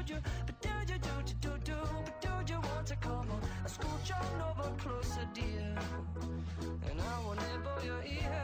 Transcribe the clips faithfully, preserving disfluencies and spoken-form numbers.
you, but do you, do you, do do, but do you want to come on? I scooch on over closer, dear, and I will nibble your ear.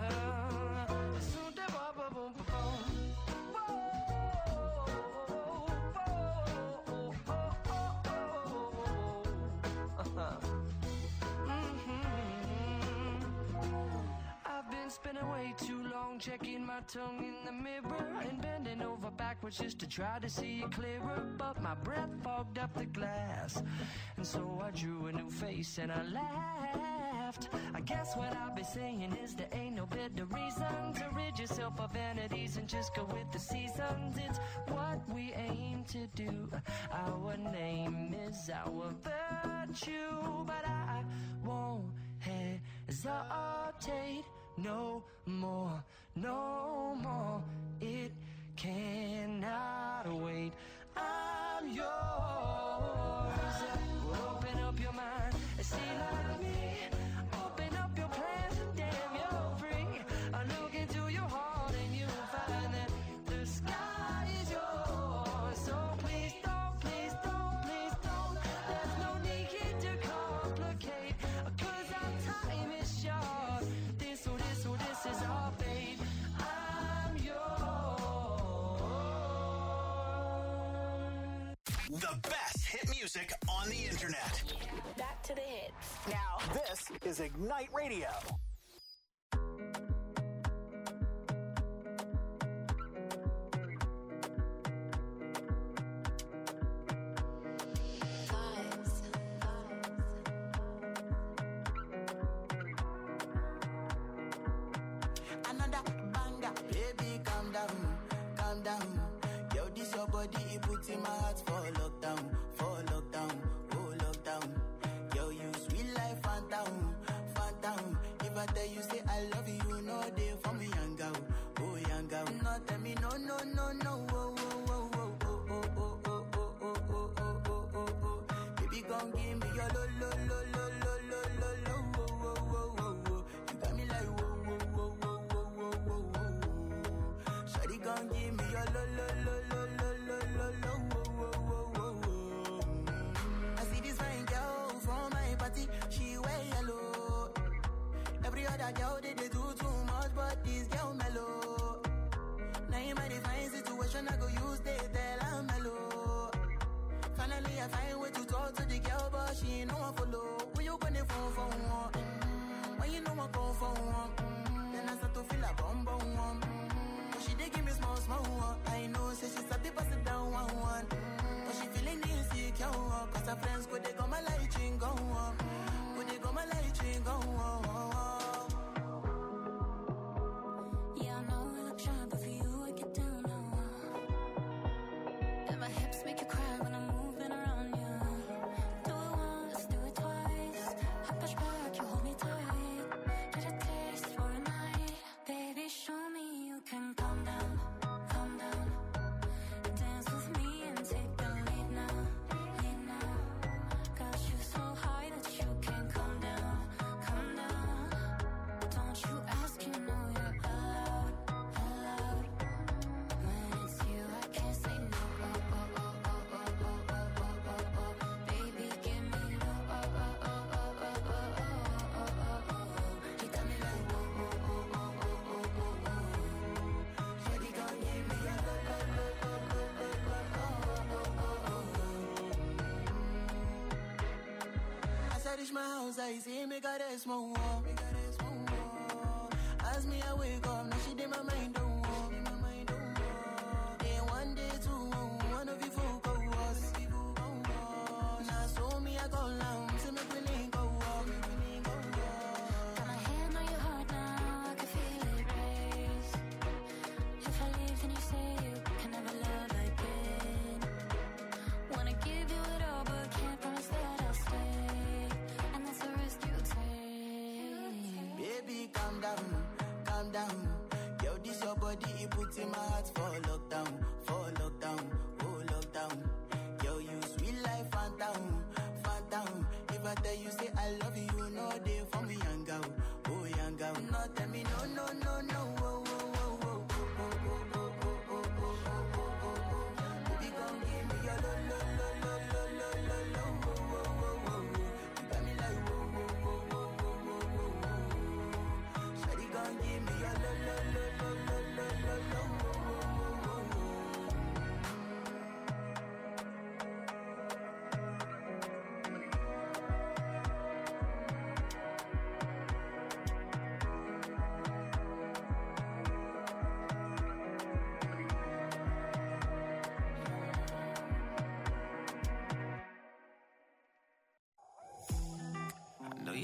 Spending way too long checking my tongue in the mirror and bending over backwards just to try to see it clearer, but my breath fogged up the glass, and so I drew a new face and I laughed. I guess what I'll be saying is there ain't no better reason to rid yourself of vanities and just go with the seasons. It's what we aim to do. Our name is our virtue, but I won't hesitate no more, no more. It cannot wait. I'm yours. Open up your mind and see like me. Open up your plans and damn, you're free. I look into your heart and you'll find that the sky is yours. So please don't, please don't, please don't. There's no need to complicate, 'cause our time is short. This or this or this is our fate. I'm yours. The best hit music on the internet. Back to the hits. Now, this is Ignite Radio. Another banger, baby, calm down, calm down. Yo, this your body, it puts in my heart for lockdown, for lockdown, oh lockdown. Yo, you sweet life, phantom, phantom. If I tell you say I love you, you know they for me, young girl, oh young girl. No, tell me no, no, no, no, oh, oh, oh, oh, oh, oh, oh, oh, oh, oh, oh, oh, oh, oh. Baby, gon' give me your lo, lo, lo, lo, lo, lo, lo, lo, oh, oh, oh, oh, oh. You got me like whoa, whoa, whoa, whoa, whoa, whoa, whoa, whoa. Shawty gon' give me your lo, lo, lo, lo, lo, lo, lo, lo, oh, oh, oh, oh, oh. I see this fine girl from my party, she wear yellow. Every other girl they, they do too much, but this girl mellow. Now in my divine situation, I go use they tell I'm mellow. Finally I find way to talk to the girl, but she ain't no one follow. When you gonna phone for one? Mm-hmm. When you know I go for one? Mm-hmm. Then I start to feel a bum bum one. Mm-hmm. But she they give me small small one. I know, say she's a bit pass it down one one. Mm-hmm. But she feeling insecure, cause her friends go they go my light ring go on. Go they go my light ring go on. Yeah, I know I look shy, but for you I get down low. And my hips make you cry when I'm moving around you. Do it once, do it twice. I push back, you hold me tight. Get a taste for a night. Baby, show me you can calm down, calm down. Dance with me and take the lead now, lead now. Got you so high that you can't come down, come down. Don't you ask, you know you're allowed, allowed. When it's you, I can't say no. Oh, oh, oh, oh, oh, oh, oh, oh, oh, oh. Baby, give me low. Oh, oh, oh, oh, oh, oh, oh, oh, oh, oh. You got me like whoa, whoa, whoa, whoa, whoa, whoa, whoa. Shawty gon' give me a low, low, low, low, low, low, low, oh, oh, oh, oh. As I reach my house, I see me got a small wall. As me, I wake up, now she did my mind don't walk. Day one, day two, one of you fool go us. Now so me, I go down, to make me link go walk. Got my hand on your heart now, I can feel it race. If I leave, then you say you can never love again. Wanna give you it all, but can't promise that I'll stay. And that's the risk you take. Baby, calm down, calm down. Yo, this your body.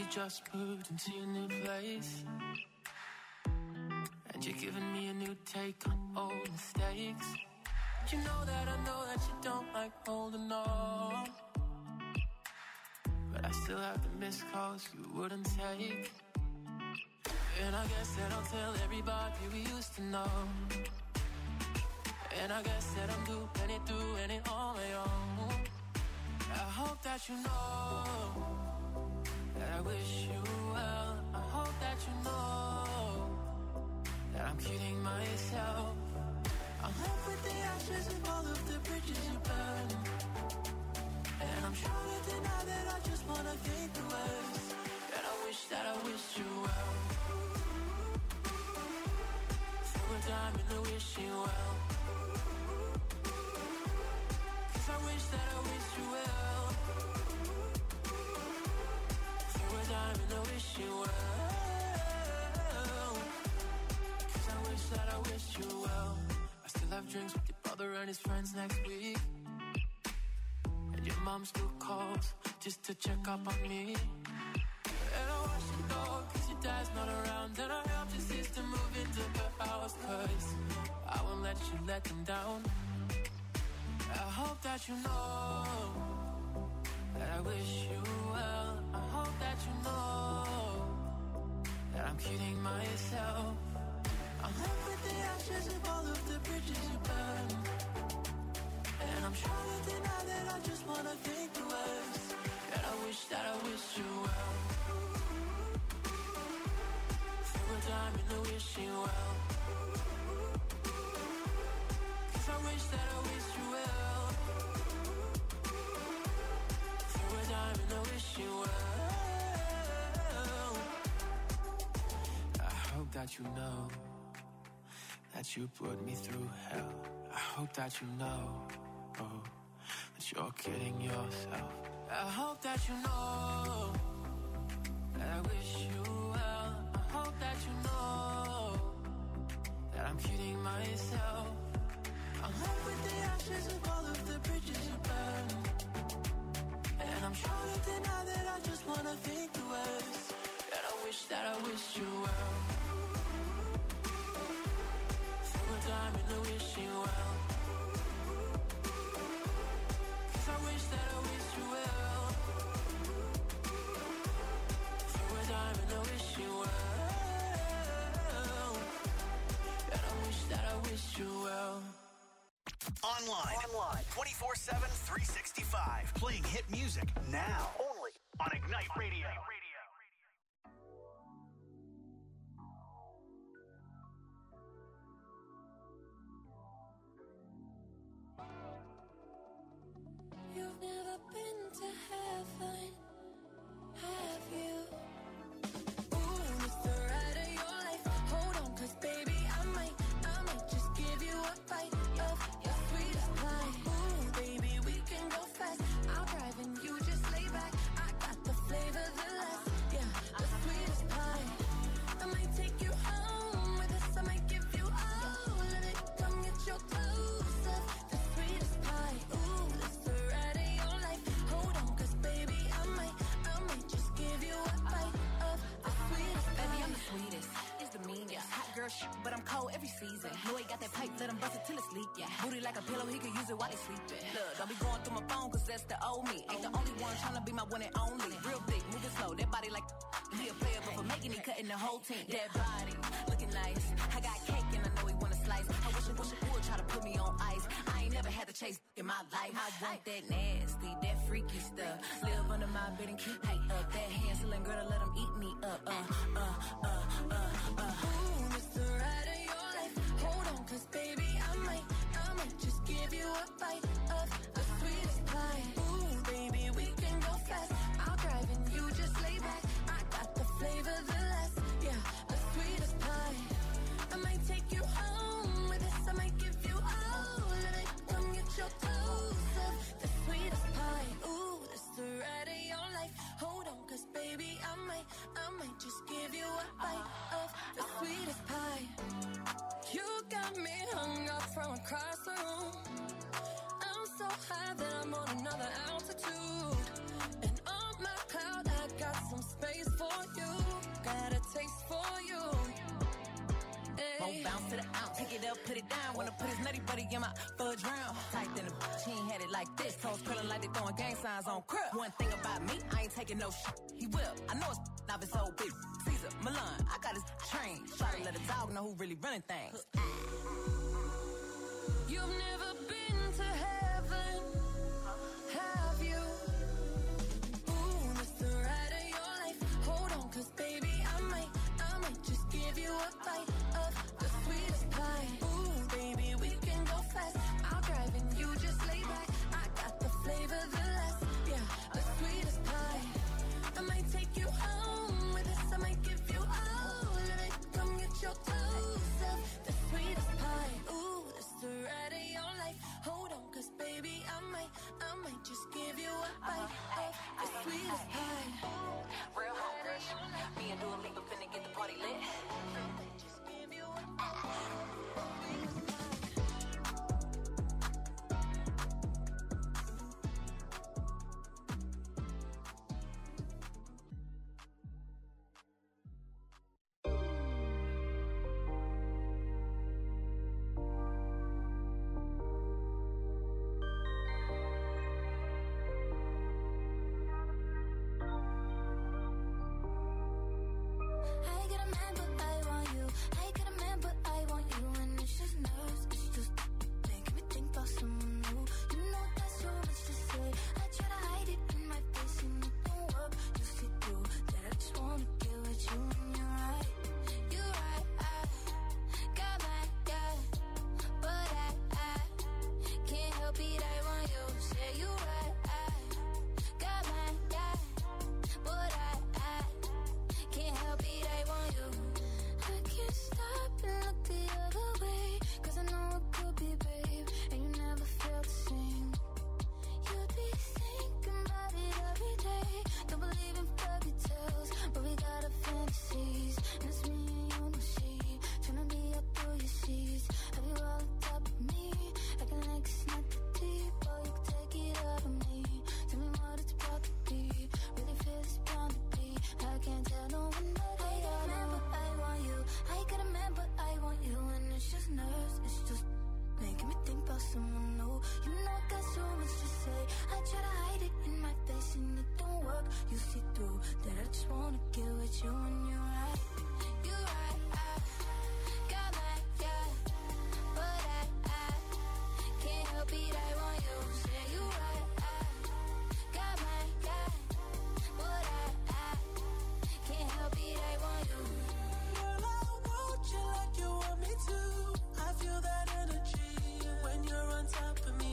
just moved into a new place, and you're giving me a new take on old mistakes. You know that I know that you don't like holding on, but I still have the missed calls you wouldn't take. And I guess that I'll tell everybody we used to know, and I guess that I'm doing it, doing it on my own. I hope that you know that I wish you well. I hope that you know that I'm kidding myself. I'm left with the ashes of all of the bridges you burned, and I'm trying to deny that I just wanna think the worst. And I wish that I wished you well. Throw a dime in the wishing well, 'cause I wish that I wished you well. Throw a dime in the wishing well, 'cause I wish that I wished you well. Have drinks with your brother and his friends next week, and your mom still calls just to check up on me. And I watch your dog 'cause your dad's not around, and I helped your sister move into her house 'cause I won't let you let them down. I hope that you know that I wish you well. I hope that you know that I'm kidding myself. I'm left with the ashes of all of the bridges you burned, and I'm trying to deny that I just wanna think the worst. And I wish that I wished you well. Throw a dime in the wishing well, 'cause I wish that I wished you well. Throw a dime in the wishing well. I hope that you know that you put me through hell. I hope that you know, oh, that you're kidding yourself. I hope that you know that I wish you well. I hope that you know that I'm kidding myself. I'm left with the ashes of all of the bridges you burned, and I'm trying to deny that I just wanna think the worst. And I wish that I wished you well. Time in the wishing well, 'cause I wish that I wished you well. Throw a dime in the wishing well, and I wish that I wished you well. Online, Online. twenty-four seven, three sixty-five. Playing hit music now. Only on Ignite Radio. You've never been to heaven, have you? Ooh, it's the ride of your life. Hold on, 'cause baby, I might, I might just give you a bite of your sweetest pie. Ooh, baby, we can go fast. I'll drive and you just lay back. I got the flavor, the last, yeah, the sweetest pie. I might take you home with us. I might give you all of it. Come get your clothes up, the sweetest pie. Ooh, it's the ride of your life. Hold on, 'cause baby, I might, I might just give you a bite of the sweetest pie. Baby, I'm the sweetest, it's the meanest. Hot girl shit, but I'm cold every season. Know he got that pipe, let him bust it till it's leak, yeah. Booty like a pillow, he could use it while he sleeping. Look, don't be going through my phone, 'cause that's the old me. Ain't the only one tryna be my one and only. Real big, moving slow, that body like he a player, but for making it, cutting the whole team. That body, looking nice. I got cake and I know he wanna slice. I wish I wish I would try to put me on ice. I ain't never had to chase in my life. I want that nasty, that freaky stuff. Live under my bed and keep me up. That Hansel girl to let him eat me up. Uh, uh, uh, uh, uh. Ooh, it's the ride of your life. Hold on, 'cause baby, I might, I might just give you a bite of the sweetest pie. Ooh, baby, we can go fast. I'll drive and you just lay back. I got the flavor, the last, yeah, the sweetest pie. I might take you home with us. I might give you all of it. Come get your clothes up, the sweetest pie. Ooh, it's the ride of your life. Hold on, 'cause baby, I might, I might just give you a bite of the sweetest pie. You got me hung up from across the room. I'm so high that I'm on another altitude, and on my cloud I got some space for bounce to the ounce. Pick it up, put it down. Wanna put his nutty buddy in my fudge round. Tight than a bitch, he ain't had it like this. Toes curling like they throwing gang signs on crib. One thing about me, I ain't taking no shit. He will. I know it's not his old bitch. Caesar, Milan, I got his train. Try to let a dog know who really running things. You've never been to heaven, have you? Ooh, this the ride of your life. Hold on, cause baby, I might, I might just give you a bite of the sweetest pie. Ooh, baby, we can go fast. I'll drive and you just lay back. I got the flavor, the last, yeah, the sweetest pie. I might take you home with us. I might give you all of it. Come get your toes up, the sweetest pie. Ooh, this the ride of your life. Hold on, cause baby, I might, I might just give you a bite of the sweetest pie. Real hungry. Me and Dua Lipa finna get the party lit. Just give you a sweetest pie. I get a man, but I want you. I get a man, but I want you. And it's just nerves, it's just making me think about someone new. You know there's so much to say. I try to hide it in my face and it don't work. You see through that I just wanna get with you. And you're right, you're right. I got my guy, but I, I can't help it. I want you. Say you're right. I got my guy, but I, I can't help it, I want you. I can't stop and look the other way, cause I know it could be, babe, and you never felt the same. You'd be thinking about it every day. Don't believe in fairy tales, but we got our fantasies. And it's me and you, no shade, tryna be up through your seas. Have you all on top of me, acting like it's not that deep. Oh, you can take it out of me. Tell me what it's about to be. Really feel it's bound to be. I can't tell no one that I got a man, but I want you. I got a man, but I want you. And it's just nerves, it's just making me think about someone new. You know I got so much to say. I try to hide it in my face and it don't work. You see through that I just wanna get with you. And you're right, you're right. I got my guy, but I, I can't help it. I want you. Say you're right. I got my guy, but I, I can't help it, I want you. Girl, I want you like you want me to. I feel that energy when you're on top of me.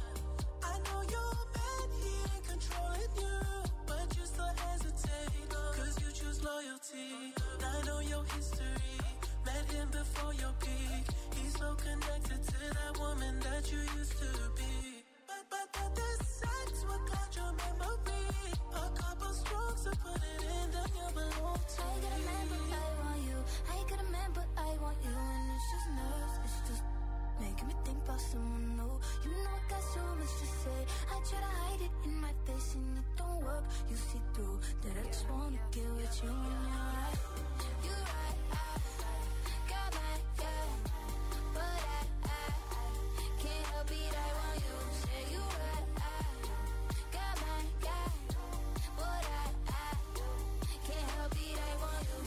I know your man, he ain't controlling you, but you still hesitate, cause you choose loyalty. I know your history, met him before your peak. He's so connected to that woman that you used to be. But, but, but the sex will cloud your memory. A couple strokes to put it in, then you belong to I got a man, but I want you. I got a man, but I want you. And it's just nerves, it's just making me think about someone new. You know I got so much to say. I try to hide it in my face and it don't work. You see through that I just wanna get with you. And you're right, you're right. I got my guy, but I, I can't help it. I want you. Say you're right. I got my guy, but I, I can't help it. I want you.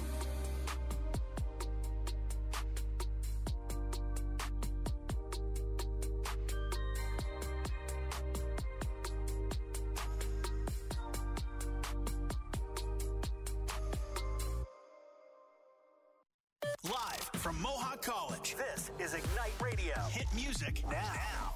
Live from Mohawk College, this is Ignite Radio. Hit music now.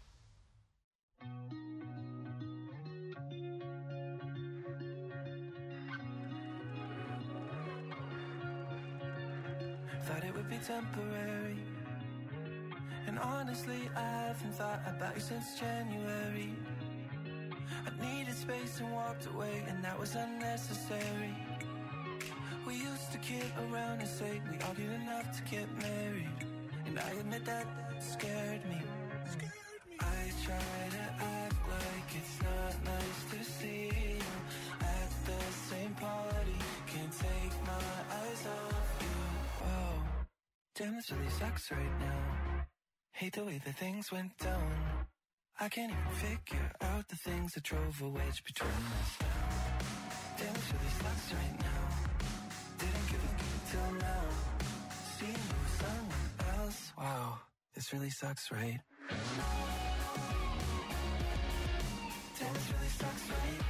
Thought it would be temporary, and honestly I haven't thought about you since January. I needed space and walked away, and that was unnecessary. We used to kid around and say we argued enough to get married, and I admit that scared me. I try to act like it's not nice to see you at the same party. Can't take my eyes off you. Whoa, damn. Damn, this really sucks right now. Hate the way that things went down. I can't even figure out the things that drove a wedge between us now. Damn, this really sucks right now. Didn't give a fuck till now. Seeing you with someone else. Wow, this really sucks, right? Damn, this really sucks, right?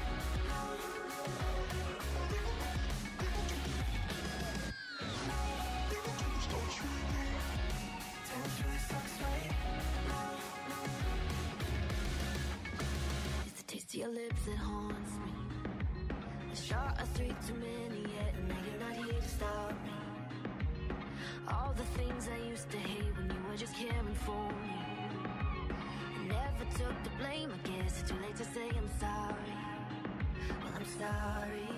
Damn, this really sucks, right? It's the taste of your lips that haunts me. The shot of three too many yet, and now you're not here to stop me. All the things I used to hate when you were just caring for me. I never took the blame, I guess it's too late to say I'm sorry. Well, I'm sorry.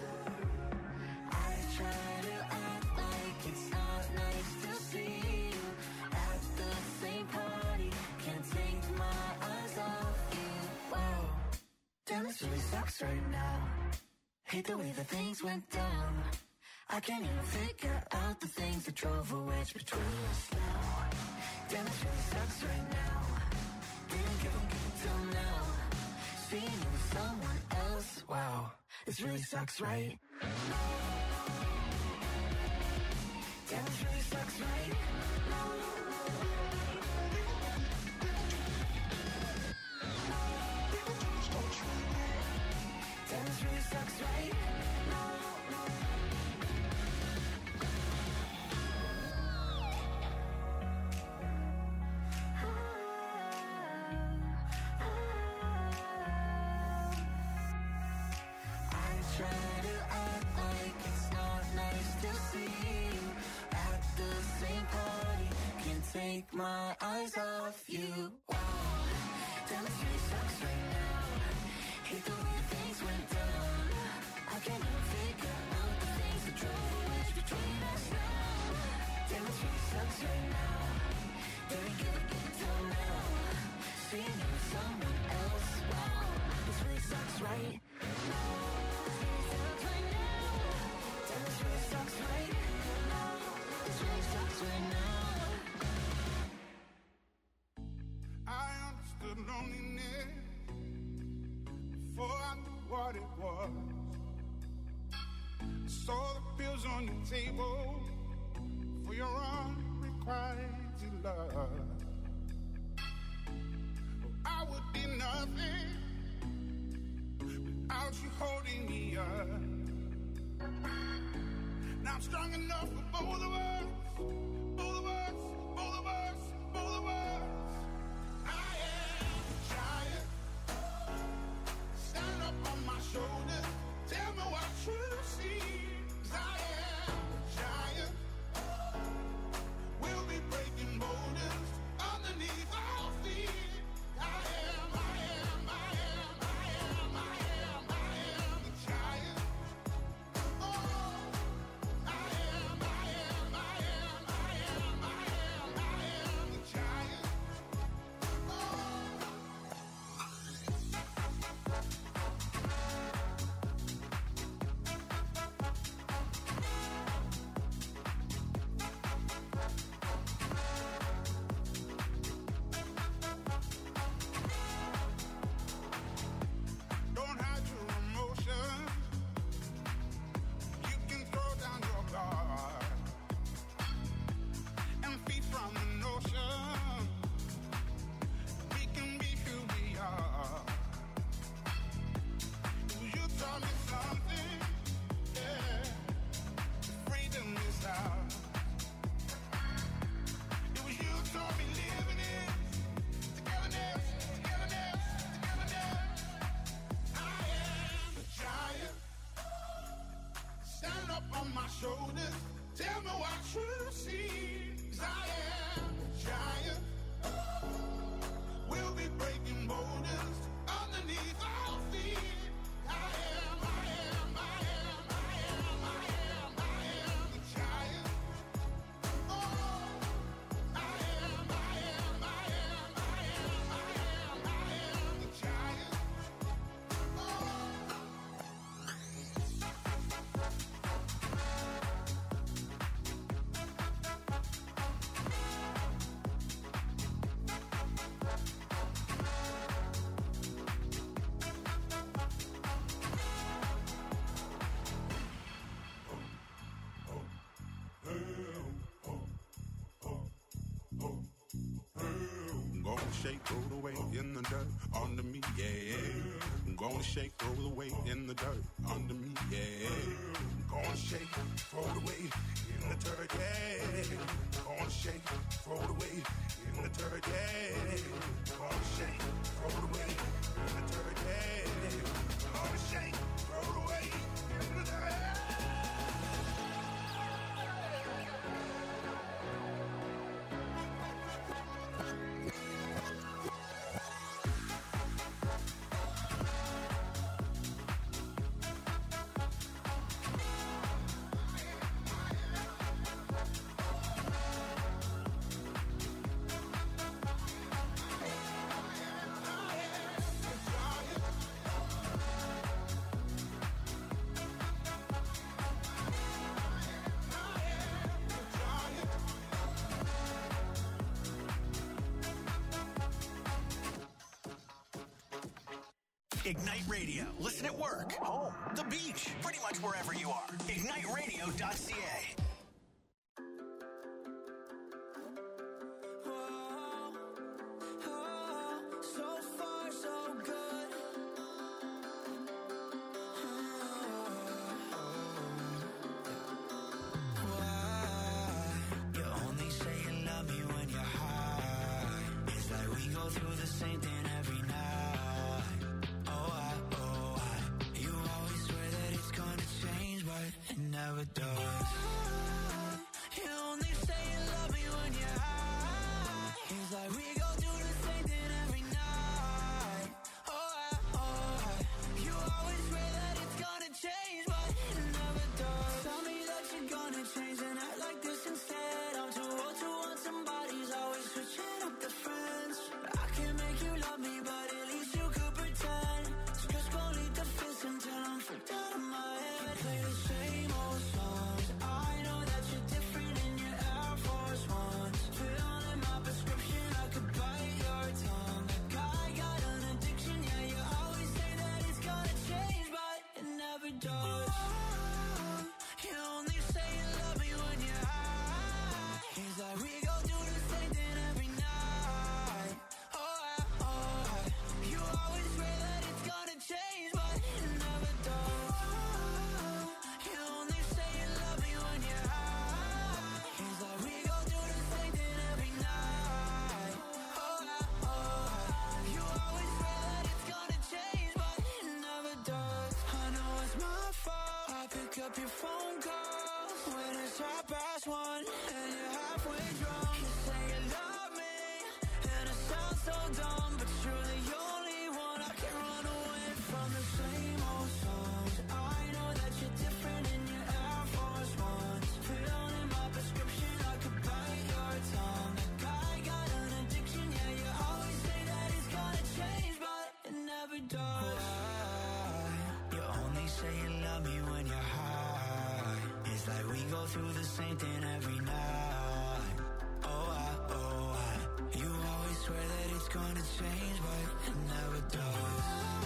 I try to act like it's not nice to see you at the same party. Can't take my eyes off you. Wow, Damn, this really sucks right now. hate the way that things went down. I can't even figure out the things that drove a wedge between us now. Damn, this really sucks right now. Didn't give a fuck till now. Seeing you with someone else. Wow, this really sucks, right? Damn, this really sucks, right? Damn, this really sucks, right? Take my eyes off you. Wow, damn, this really sucks right now. Hate the way things went down. I can't even figure out the things that drove a wedge between us now. Damn, this really sucks right now. Didn't give a fuck till now. Seeing you with someone else. Wow, this really sucks, right? Damn, this really sucks right now. This really sucks right now. Loneliness before I knew what it was. I saw the pills on your table for your unrequited love. Oh, I would be nothing without you holding me up. Now I'm strong enough for both of us, both of us, both of us, both of us. Stand up on my shoulders, tell me what you see. 'Cause I am a giant. We'll be breaking boulders underneath our feet. I am, I am, I am, I am, I am, I am the giant. Oh, I am, I am, I am, I shake, throw the weight in the dirt under me, yeah. I'm gonna shake, throw the weight in the dirt under me, yeah. I'm gonna shake, throw the weight in the dirt, yeah. I'm gonna shake, throw the weight in the dirt, yeah. I'm gonna shake, throw the weight in the dirt, yeah. I'm gonna shake, throw the weight in the dirt. Ignite Radio. Listen at work, home, the beach, pretty much wherever you are. ignite radio dot c a. Up your phone call when it's half past one and you're halfway drunk. You say you love me and it sounds so dumb, but you're the only one I can run away from. The same old songs. I know that you're different in your Air Force Ones. Filled in my prescription, I could bite your tongue. Like I got an addiction, yeah. You always say that it's gonna change, but it never does. Why? You only say you love me when you're high. It's like we go through the same thing every night. Oh, I, oh, I. You always swear that it's gonna change, but it never does.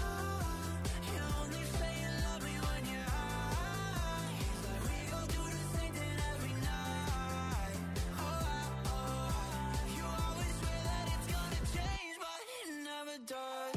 You only say you love me when you're high. It's like we go through the same thing every night. Oh, I, oh, I. You always swear that it's gonna change, but it never does.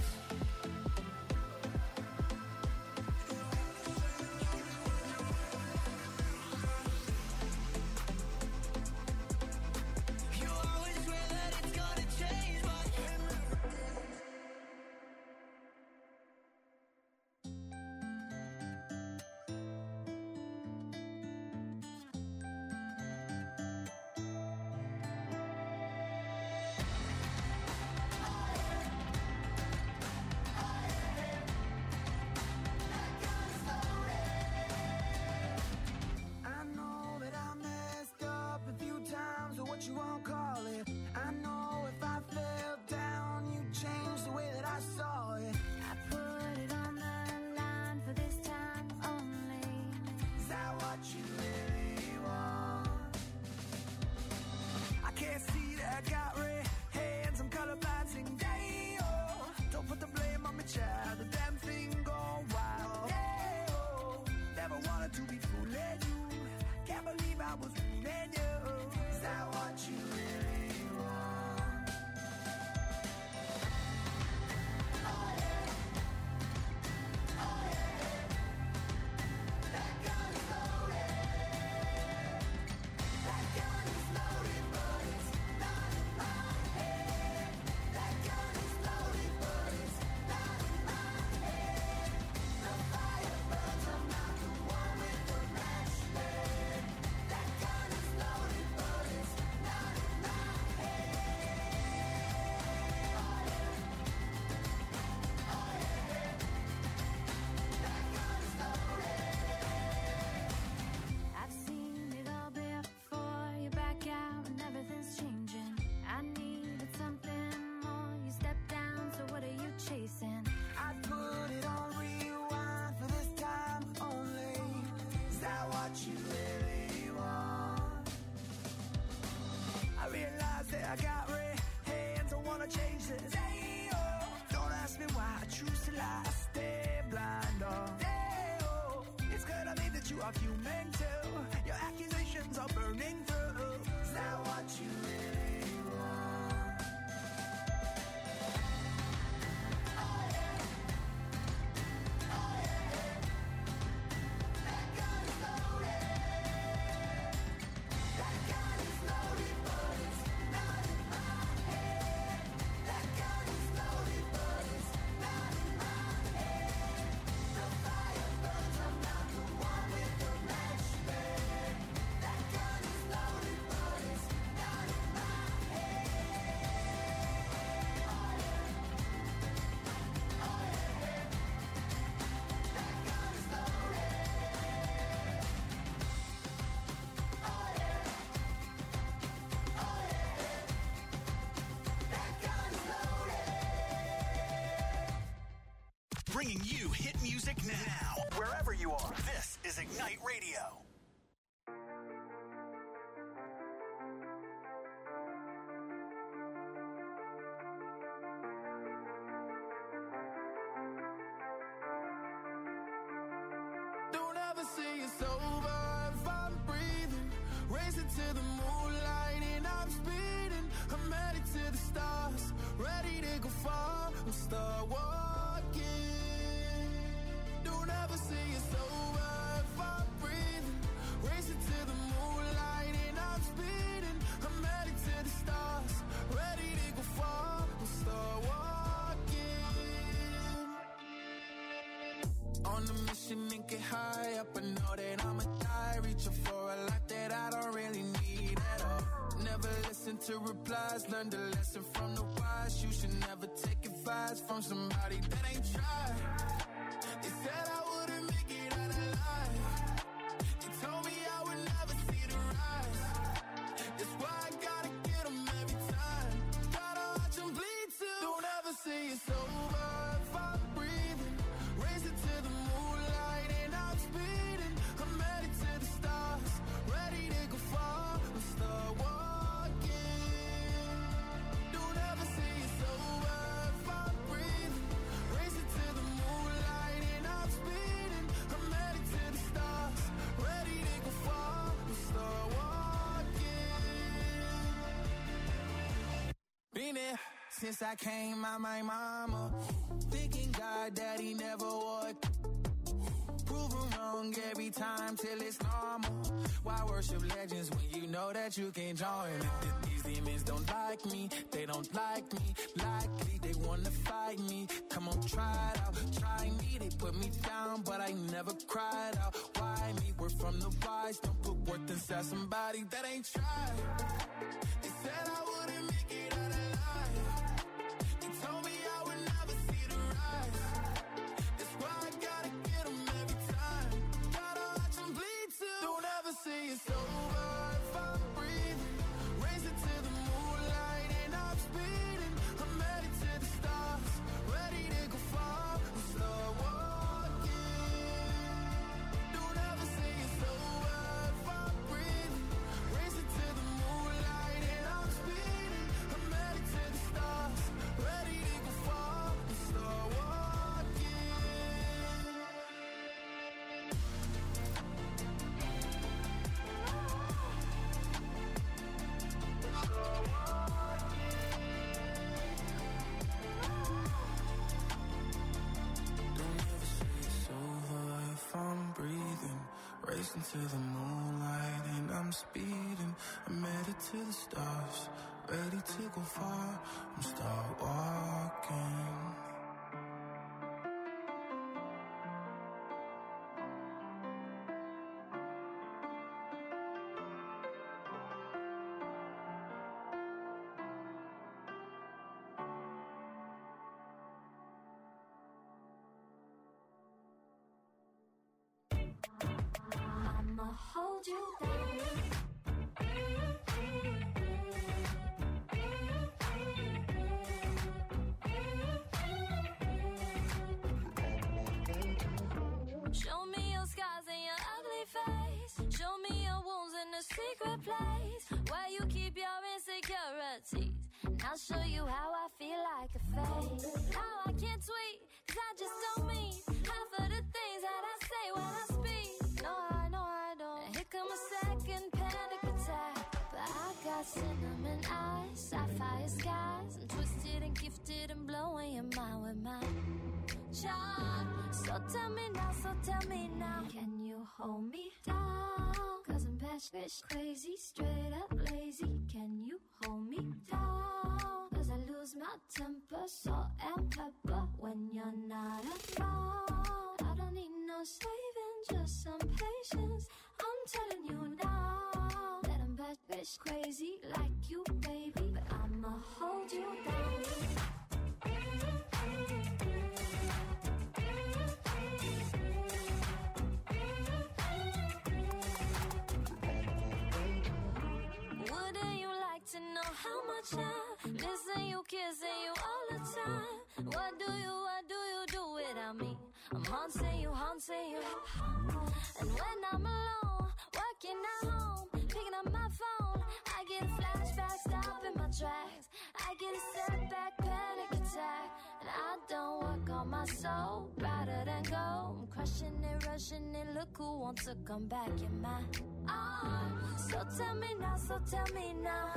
bringing you hit music now. Wherever you are, this is Ignite Radio. Don't ever say it's over if I'm breathing. Racing to the moonlight and I'm speeding. I'm headed to the stars, ready to go far. I'm start walking. Don't ever say it's over if I'm breathing. Racing to the moonlight and I'm speeding. I'm headed to the stars, ready to go far. I'm start walking. On the mission and get high up, I know that I'ma die. Reaching for a lot that I don't really need at all. Never listen to replies, learn the lesson from the wise. You should never take advice from somebody that ain't tried. They said I wouldn't make it out alive. They told me I would never see the rise. That's why I gotta get them every time. Gotta watch them bleed too. Don't ever say it's over if I'm breathing. Racing to the moonlight and I'm speeding. I'm headed to the stars, ready to go far. I'm start walking. Don't ever say it's over if I'm breathing. Racing to the moonlight and I'm speeding. I'm headed to the stars, ready to go far. I'm start walking. Been there since I came out my mama. Thinking God that he never would. Proven wrong every time till it's normal. Why worship legends when you know that you can join? These demons don't like me, they don't like me. Likely they wanna fight me. Come on, try it out, try me. They put me down, but I never cried out. Why me? We're from the wise. Don't put worth inside somebody that ain't tried. They said I wouldn't make it out alive. They told me I would never see the rise. That's why I gotta get them every time. Gotta watch them bleed too. Don't ever say it's over if I'm breathing. Racing to the moonlight and I'm speeding. I'm headed to the stars, ready to go far. I'm start walking. Don't ever say it's over if I'm breathing. Racing to the moonlight and I'm speeding. I'm headed to the stars, ready to go far. I'm start walking. Don't ever say it's over if I'm breathing. Racing to the moonlight and I'm speeding. I'm headed to the stars, ready to go far. I'm start walking. I'ma hold you down. Show me your scars and your ugly face. Show me your wounds in a secret place where you keep your insecurities. And I'll show you how I feel like a fake. How I can't tweet, cause I just don't mean half of the things that I say when I speak. No, I know I don't. And here come a second panic attack. But I got cinnamon eyes, sapphire skies. I'm twisted and gifted and blowing your mind with my charm. So tell me now, so tell me now, can you hold me down? Cause I'm batshit crazy, straight up lazy. Can you hold me down? Cause I lose my temper, salt and pepper when you're not around. I don't need no saving, just some patience. I'm telling you now that I'm batshit crazy like you, baby. But I'ma hold you down. Wouldn't you like to know how much I listen you kissing you all the time? What about me. I'm haunting you, haunting you. And when I'm alone, working at home, picking up my phone, I get a flashback, stop in my tracks. I get a setback, panic attack. And I don't work on my soul, rather than go. I'm crushing it, rushing it, look who wants to come back in my arms. So tell me now, so tell me now,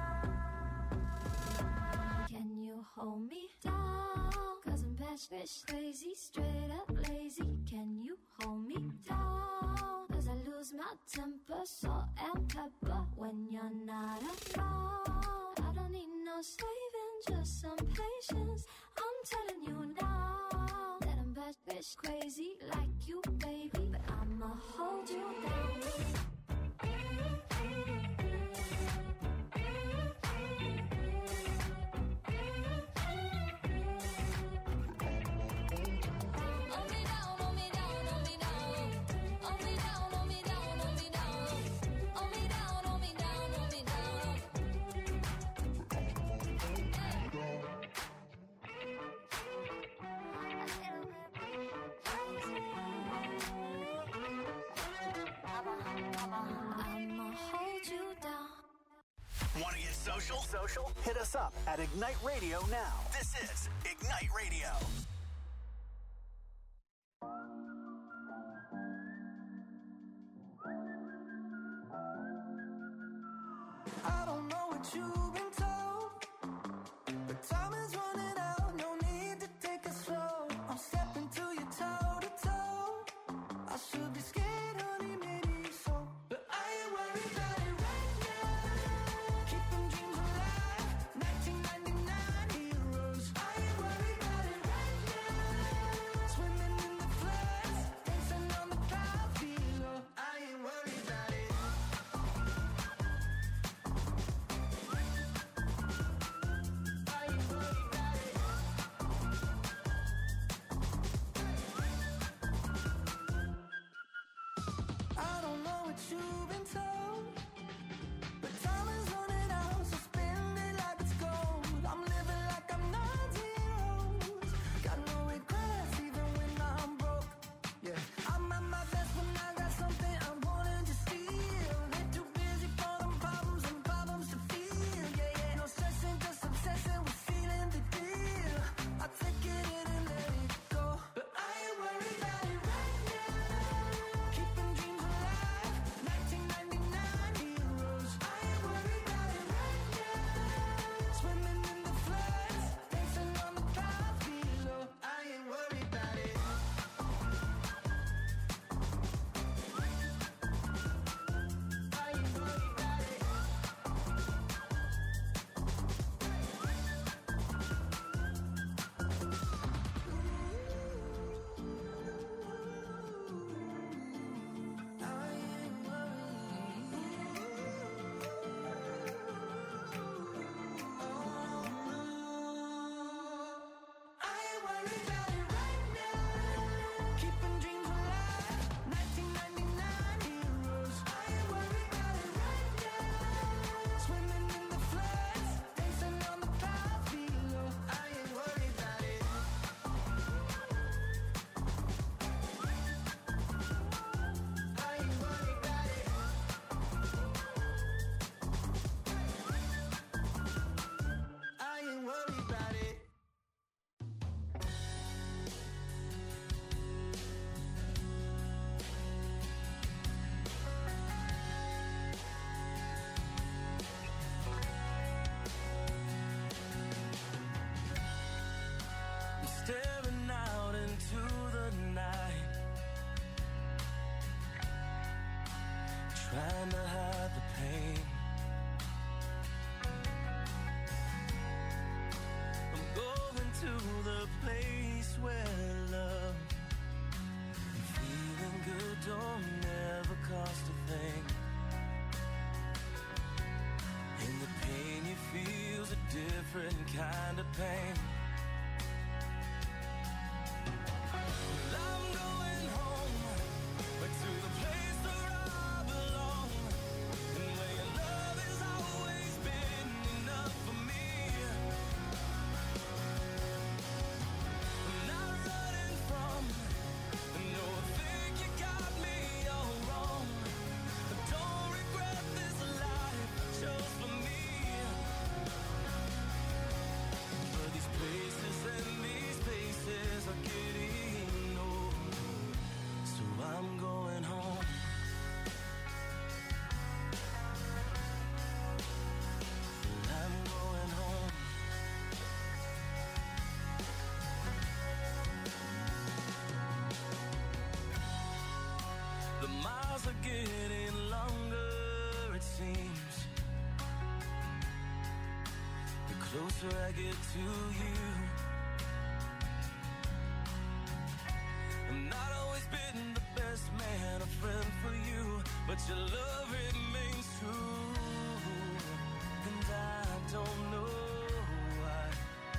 can you hold me down? Cause I'm passionate, crazy, straight up lazy. Can you hold me down? Cause I lose my temper, salt and pepper when you're not around. I don't need no saving, just some patience. I'm telling you now that I'm passionate, crazy like you, baby. But I'ma hold you down. Want to get social? Social? Hit us up at Ignite Radio now. This is Ignite Radio. I don't know what you've been told, but time is running out, no need to take it slow. I'm stepping to you toe to toe. I should be scared, honey, maybe so, but I ain't worried about it right now. Keep them dreams alive, nineteen ninety-nine heroes. I ain't worried about it right now. Swimming in the floods, dancing on the clouds below. I ain't worried about it. I don't know what you've been told, but time is running out, so spend it like it's gold. I'm living like I'm nineteen. Got no regrets even when I'm broke. Yeah, I'm at my best when I got something I wanted to steal. Been too busy for them problems and problems to feel. Yeah, yeah, no stressing, just obsessing with feeling the deal. I take it in and let it go, but I ain't worried about it right now. Keeping dreams alive, nineteen ninety-nine heroes. I ain't worried about it right now. Swimming in the floods, dancing on the clouds below. I ain't worried about it. I ain't worried about it. I ain't worried about it right now. Keeping dreams alive, nineteen ninety-nine heroes. I ain't worried about it right now. Swimming in the floods, dancing on the clouds below. I ain't worried about it. I ain't worried about it. I ain't worried about it. I'm staring out into the night, trying to hide the pain. I'm going to the place where love and feeling good don't never cost a thing. And the pain you feel's a different kind of pain. Well, I'm going home, but to the place where I belong, and where your love has always been enough for me. I'm not running getting longer, it seems. The closer I get to you, I'm not always been the best man, a friend for you, but your love remains true. And I don't know why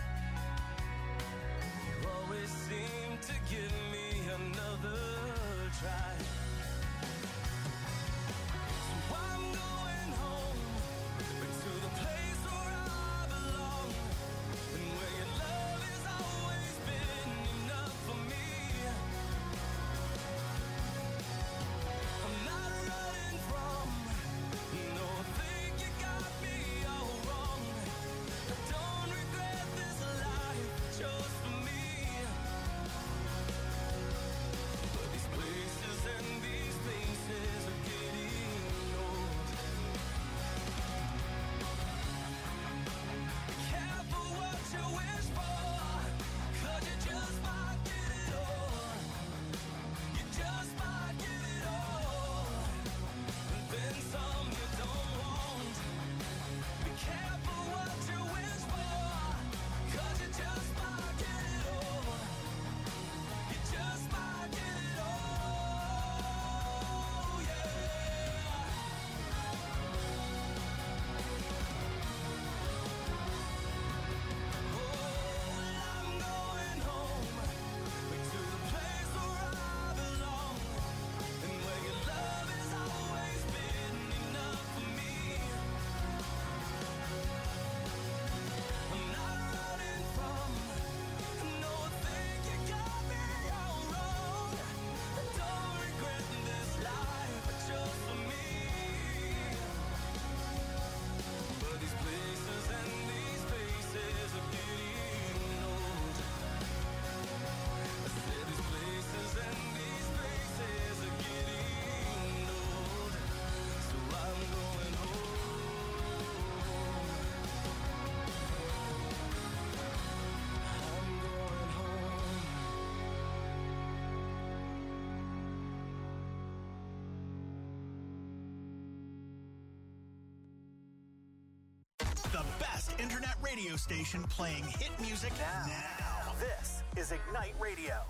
you always seem to give me another try. So I'm going home, back to the place where I belong, and where your love has always been enough for me. I'm not running from, no, I think you got me all wrong. I don't regret this life I chose for me. But these places and these places are getting old. Be careful what you wish for, 'cause you just might get it all. You just might get it all, and then some you don't want. Be careful what you wish for, 'cause you just might get it all. You just might get it all, yeah. Oh, I'm going home, back to the place where I belong, and where your love has always been enough for me. I'm not running from, no, I think you got me all wrong. I don't regret this life I chose for me. But these places and these places are getting old. I said these places and these places are getting old. So I'm going home. I'm going home. The best internet radio station playing hit music now. This is Ignite Radio.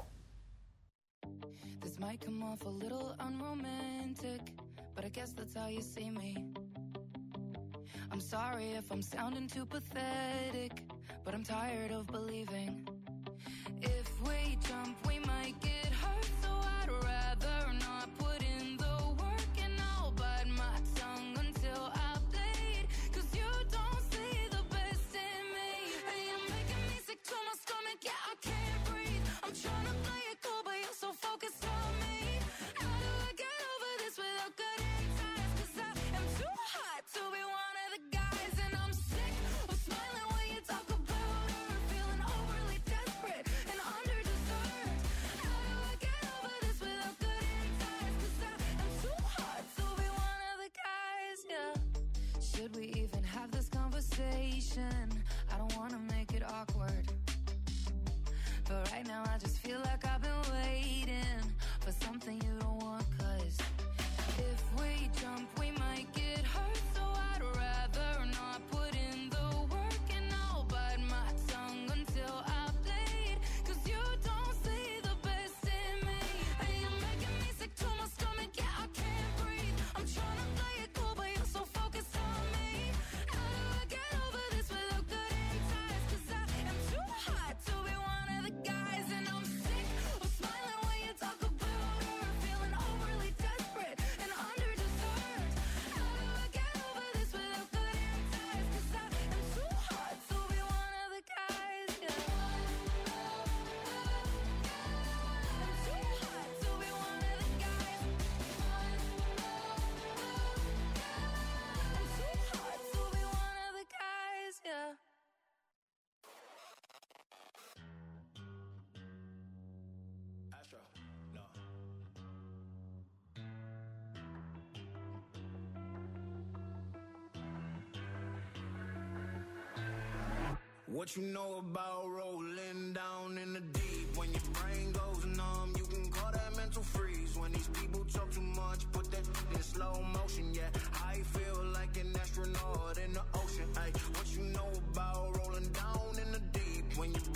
This might come off a little unromantic, but I guess that's how you see me. I'm sorry if I'm sounding too pathetic, but I'm tired of believing. If we jump, we might get hurt, so I'd rather not put in the work, and I'll bite my tongue until I bleed, 'cause you don't see the best in me. And you're making me sick to my stomach, yeah, I can't breathe. I'm trying to play it cool, but you're so focused on me. How do I get over this without cutting ties? 'Cause I am too hot to be one of the guys, and I'm sick of smiling when you talk about her, feeling overly desperate and under-deserved. How do I get over this without cutting ties? 'Cause I am too hot to be one of the guys, yeah. Should we even have this conversation? I don't wanna make it awkward, but right now I just feel like I've been waiting for something you don't want. 'Cause if we jump, we might get hurt, so I'd rather not put in the work, and I'll bite my tongue until I bleed, 'cause you don't see the best in me. And you're making me sick to my stomach, yeah, I can't breathe. I'm trying to play it cool, but you're so focused on me. How do I get over this without cutting ties? 'Cause I am too hot to be one of the guys, and I'm sick of smiling when you talk about her, feeling overly desperate and under-deserved. How do I get over this without cutting ties? 'Cause I am too hot to be one of the guys, yeah. I'm too hot to be one of the guys. I'm too hot to be one of the guys, yeah. Astro, no. What you know about rolling down in the deep? When your brain goes numb, you can call that mental freeze. When these people talk too much, put that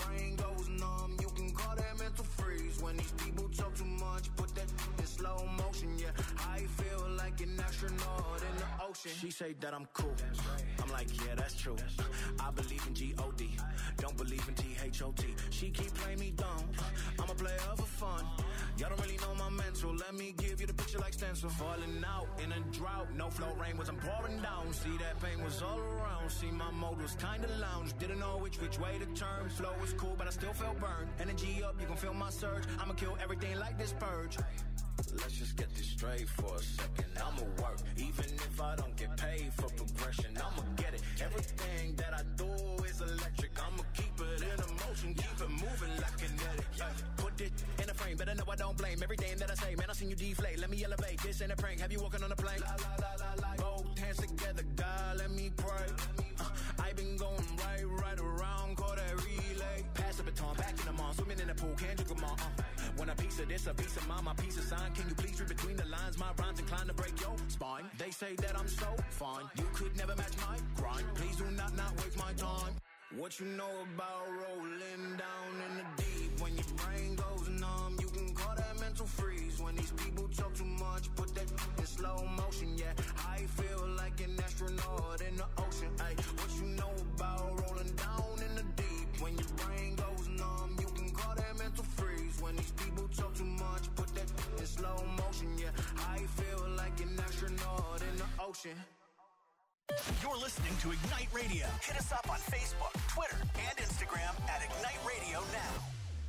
brain goes numb, you can call that mental freeze. When these people talk too much, put that in slow motion, yeah. I feel like an astronaut in the ocean. She say that I'm cool, I'm like, yeah, that's true. I believe in G O D, don't believe in T H O T. She keep playing me dumb, I'm a player for fun. Y'all don't really know my mental, let me give you the picture like stencil. Falling out in a drought, no flow rain wasn't pouring down. See that pain was all around, see my mode was kinda lounge. Didn't know which which way to turn, flow was cool but I still felt burned. Energy up, you can feel my surge, I'ma kill everything like this purge. Let's just get this straight for a second. I'ma work, even if I don't get paid for progression. I'ma get it. Everything that I do is electric. I'ma keep it in a motion, keep it moving like kinetic. Ay, put it in a frame, better know I don't blame everything that I say. Man, I seen you deflate. Let me elevate. This ain't a prank. Have you walking on a plane? La, la, la, la, la. Both hands together, God, let me pray. Uh, I been going right, right around, call that relay. Pass the baton, back in the mall, swimming in the pool, can't drink them all. Uh, when a piece of this, a piece of mine, my piece of sign. Can you please read between the lines? My rhymes inclined to break your spine. They say that I'm so fine, you could never match my grind. Please do not not waste my time. What you know about rolling down in the deep? When your brain goes numb, you can call that mental freeze. When these people talk too much, put that in slow motion, yeah. I feel like an astronaut in the ocean. Ay, what you know about rolling down in the deep? When your brain goes numb, you can call that mental freeze. When these people talk too much, put that in slow motion, yeah. I feel like an astronaut in the ocean. You're listening to Ignite Radio. Hit us up on Facebook, Twitter, and Instagram at Ignite Radio Now.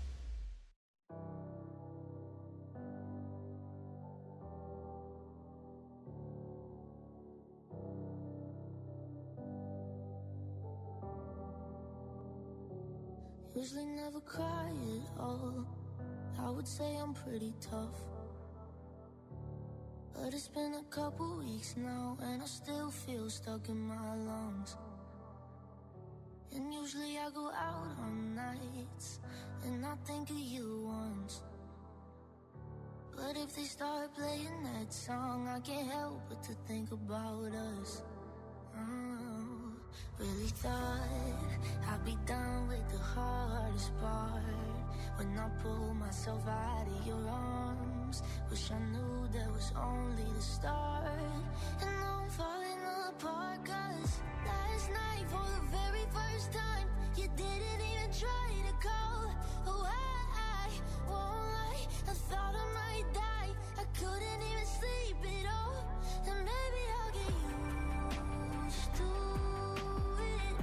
Usually never cry at all. I would say I'm pretty tough, but it's been a couple weeks now and I still feel stuck in my lungs. And usually I go out on nights and I think of you once, but if they start playing that song, I can't help but to think about us. Oh, really thought I'd be done with the hardest part when I pull myself out of your arms. Wish I knew that was only the start. And now I'm falling apart, cause last night for the very first time you didn't even try to call. Oh, I, I won't lie, I thought I might die. I couldn't even sleep at all. And maybe I'll get used to it,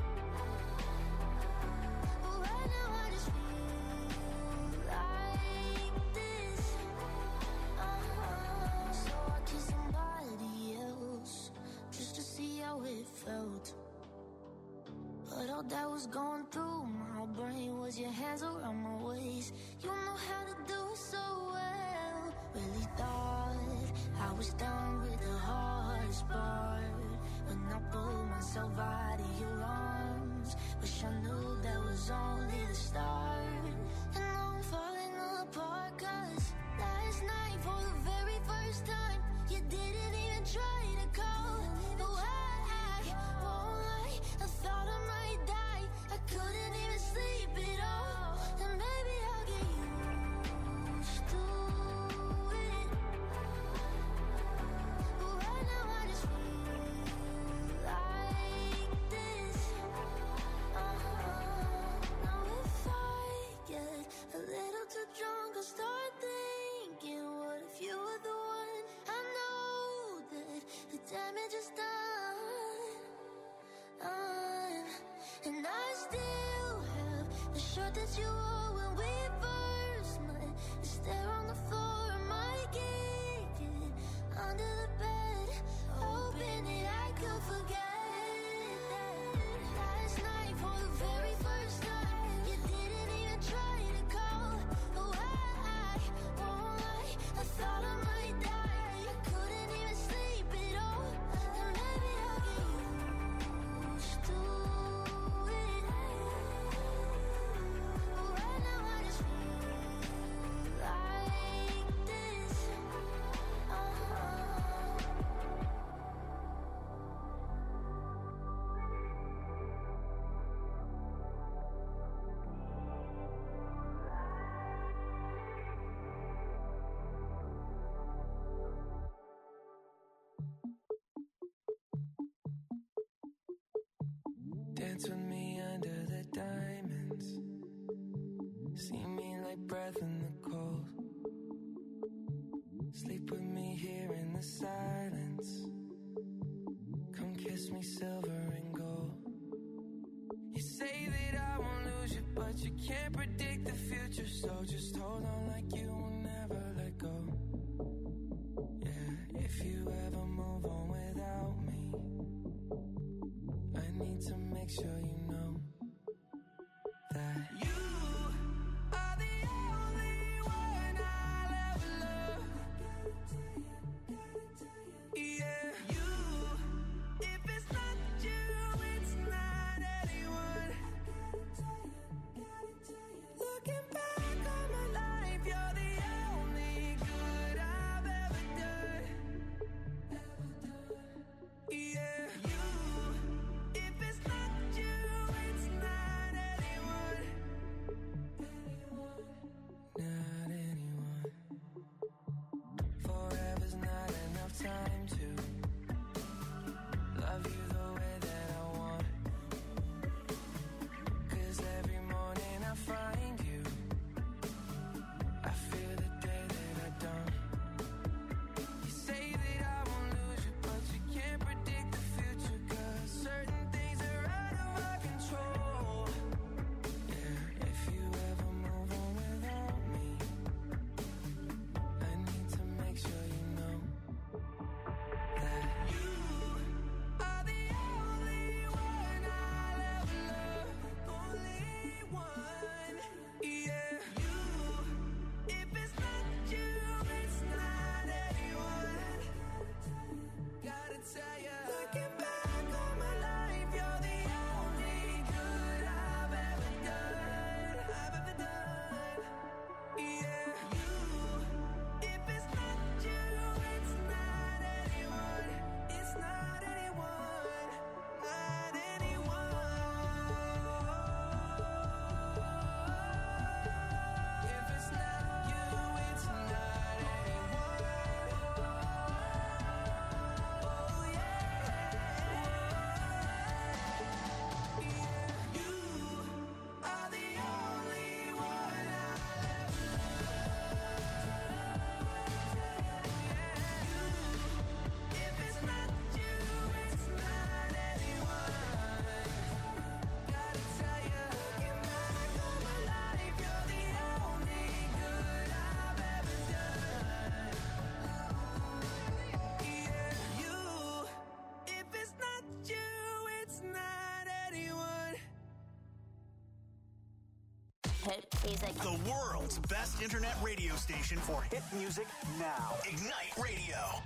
but right now I just feel like this. Uh-huh. So I kissed somebody else just to see how it felt, but all that was going through my brain was your hands around my waist. You know how to do it so well. Really thought I was done with the hardest part when I pulled myself out of your arms. Wish I knew that was only the start. And now I'm falling apart, cause last night for the very first time you didn't even try to call. Oh, I, I won't lie, I thought I might die. I couldn't even sleep at all. And maybe I'll get used to it, but right now I just feel like this. Uh-huh. Now if I get a little too drunk, I'll start thinking, what if you were the one? I know that the damage is done, done. And I still have the shirt that you wore when we first met. It's there on the floor of my kitchen, under the bed, hoping that I could forget that last night for the very first time you didn't even try to call. Oh, I, I won't lie, I thought I might die. I couldn't even sleep at all. And maybe I'll get used to it, but right now Dance with me under the diamonds. See me like breath in the cold. Sleep with me here in the silence. Come kiss me silver and gold. You say that I won't lose you, but you can't predict the future. So just hold on like you will never let go. Yeah, if you ever move on without me, I need to make sure you know that you are the only one I'll ever love. Yeah, you, if it's not you, it's not anyone. Looking back on my life, you're the only good I've ever done. Yeah, you, if it's not you, it's not anyone. Not anyone. Forever's not enough time to love you the way that I want. 'Cause every morning I find you, I fear the day that I don't. You say that I won't lose you, but you can't predict the future. 'Cause certain things are out of our control. Yeah, if you ever move on without me, I need to make sure you know that you are the only one I'll ever love. Only one. Yeah, you, if it's not you, it's not anyone. Gotta tell ya, looking back on my life, you're the only good I've ever done. I've ever done. Yeah, you, if it's not you, it's not anyone. It's not anyone. Not anyone. If it's not you, it's not anyone. Oh yeah. Yeah, you are the only one I'll ever love. If it's not you, it's not anyone. Gotta tell ya, looking back on my life, you're the only good I've ever done. Yeah, you, if it's not you, it's not anyone. Hit music. The world's best internet radio station for hit music now. Ignite Radio.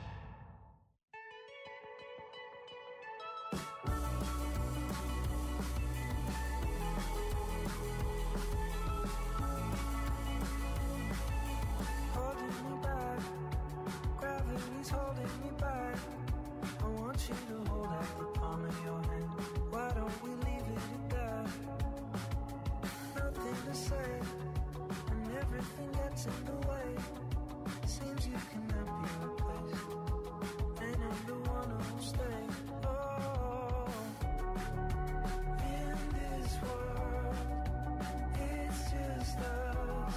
Holding me back, gravity's holding me back. I want you to hold out the palm of your hand. Why don't we leave it at that? Nothing to say, and everything gets in the way. Seems you cannot be replaced, and I'm the one who'll stay. Oh, in this world, it's just us.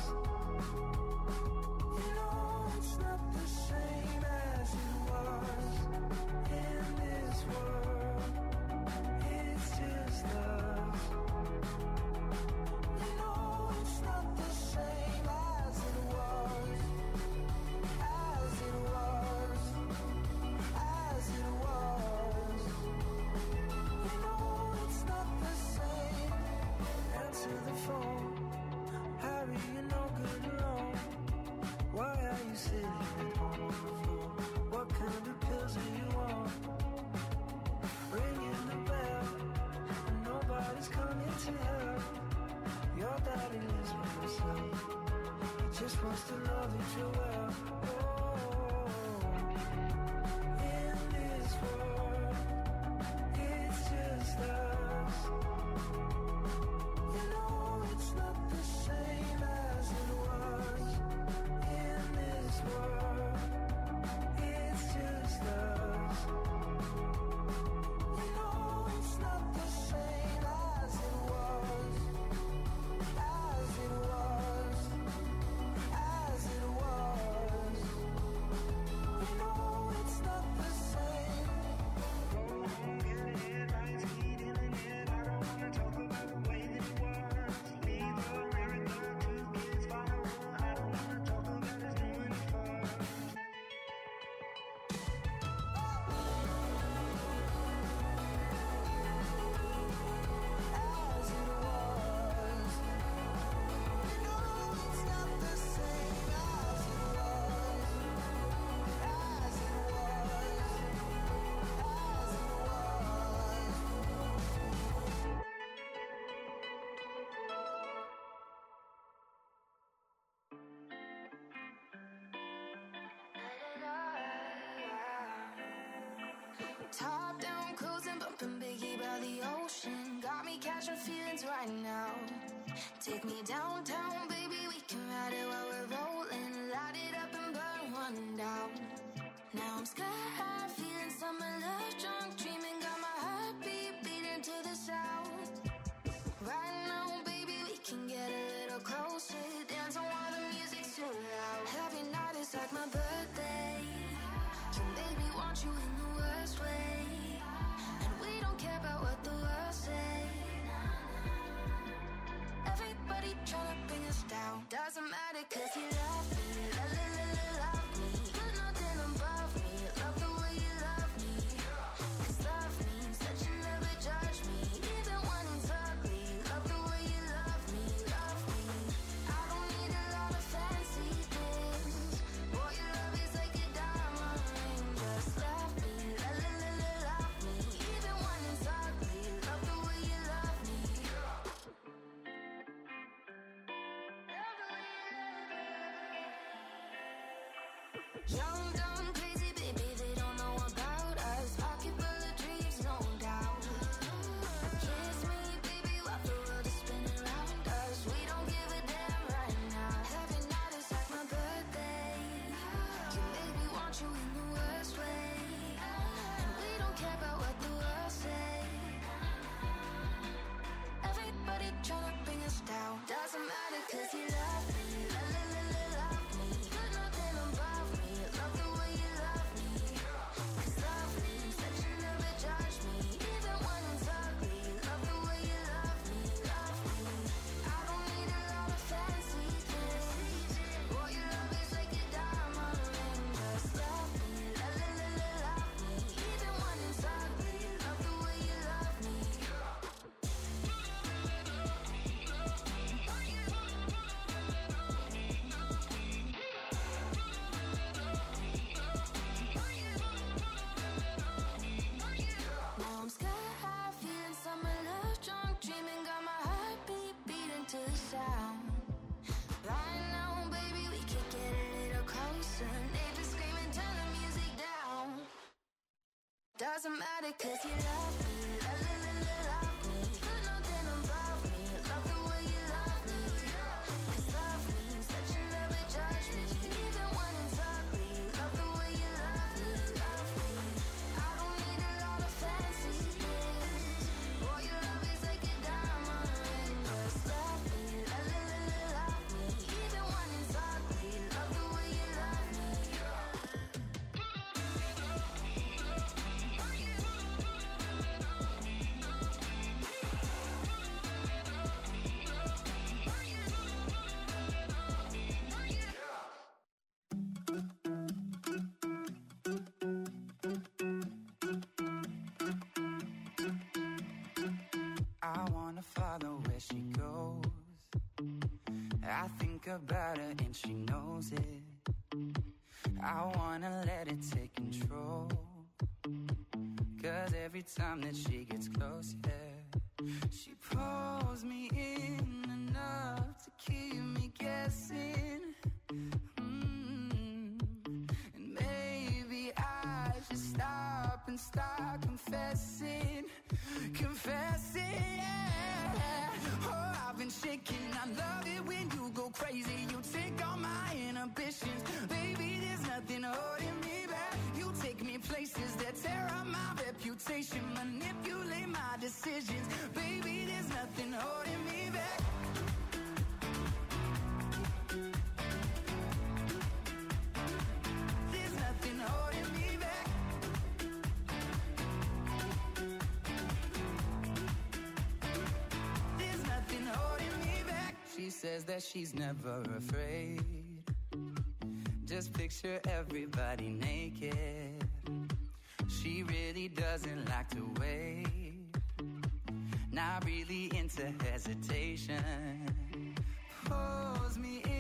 You know it's not the same as it was. In this world, it's just us. You know it's not the same as it was. As it was. As it was. You know it's not the same. Answer the phone. Harry, you're no good alone. Why are you sitting at home on the floor? What kind of pills are you on? Ringing the bell, and nobody's coming to help. Your daddy lives by himself. He just wants to know that you're well. Oh, in this world, it's just us. You know it's not the same as it was. In this world, it's just us. You know it's not the same as top down, cruising, bumping Biggie by the ocean. Got me catching feelings right now. Take me downtown, baby, we can ride it while we're rolling. Light it up and burn one down. Now I'm sky high, feeling summer love, drunk, dreaming, got my heartbeat beating to the sound. Right now, baby, we can get a little closer, dance while the music's too loud. Every night is like my birthday, can baby want you in the worst way, and we don't care about what the world say. Everybody tryna bring us down, doesn't matter 'cause you love me, la la la la love me. Put nothing above me, love the way you love me. 'Cause love means that you never judge me, even when it's ugly. Love the way you love me, love me. I don't need a lot of fancy things. Boy, your love is like a diamond ring. Just love me, la la la la love me. Even when it's ugly, love the way you love me. Young, dumb, crazy, baby, they don't know about us. Pocket full of dreams, no doubt. Kiss me, baby, while the world is spinning around us. We don't give a damn right now. Every night is like my birthday. Can baby want you in the worst way, and we don't care about what the world say. Everybody tryna bring us down, doesn't matter 'cause you love me, la la la la love me. Put nothing above me, love the way you love me. 'Cause love means that you never judge me, even when it's ugly. Love the way you love me, love me. I don't need a lot of fancy things. Boy, your love is like a diamond ring. Just love me, la la la la love me. Even when it's ugly, love the way you love me. Now I'm sky high, feeling summer love, drunk, dreaming, got my heartbeat beating to the sound. Right now, baby, we could get a little closer. Neighbors screaming, turn the music down. Doesn't matter 'cause you love me, la la la la love me. Put nothing above me, love the way you love me. 'Cause love means that you never judge me, even when it's ugly. Love the way you love me, love me. I don't need a lot of fancy things. Boy, your love is like a diamond ring. Just love me, la la la la love me. Even when it's ugly, love the way you love me. I wanna follow where she goes. I think about her and she knows it. I wanna let it take control. 'Cause every time that she gets close, yeah, she pulls me in enough to keep me guessing. Mm. And maybe I should stop and start confessing. Confessing, yeah. Oh, I've been shaking. I love it when you go crazy. You take all my inhibitions. Baby, there's nothing holding me back. You take me places that tear up my reputation. Manipulate my decisions. Baby, there's nothing holding me back. There's nothing holding me back. There's nothing holding me back. She says that she's never afraid. Just picture everybody naked. She really doesn't like to wait. Not really into hesitation. Pulls me